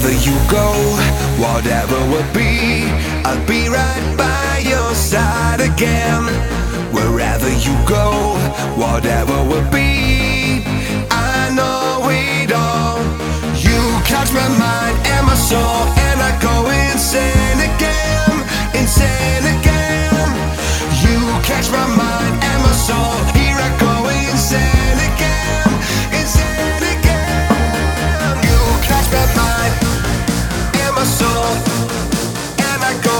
Wherever you go, whatever will be, I'll be right by your side again. Wherever you go, whatever will be, I know it all. You catch my mind and my soul, and I go insane again, insane again. You catch my mind and my soul, here I go insane again, insane again. You catch my mind and my soul, and I go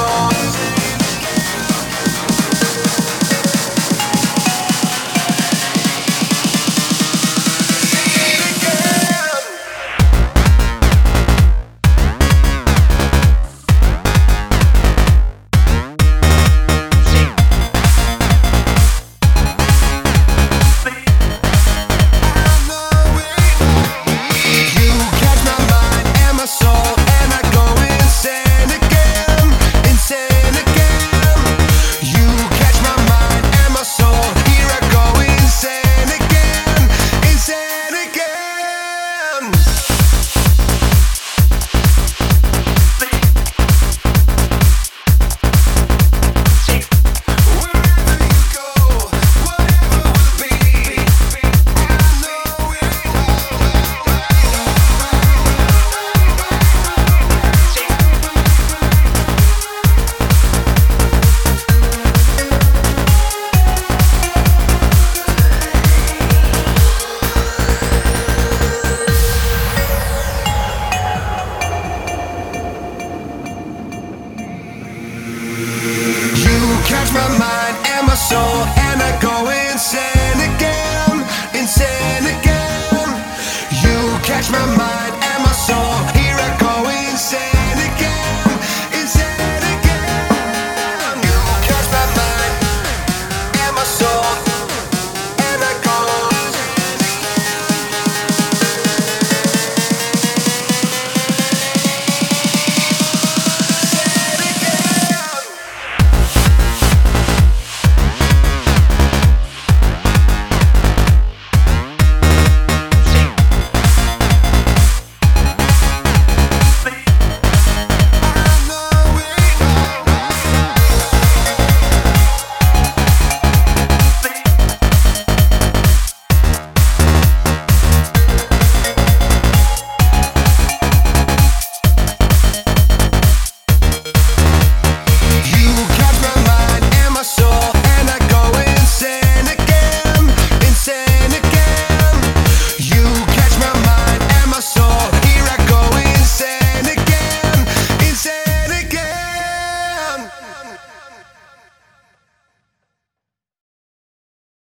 catch my mind and my soul, and I go insane again, insane again. You catch my mind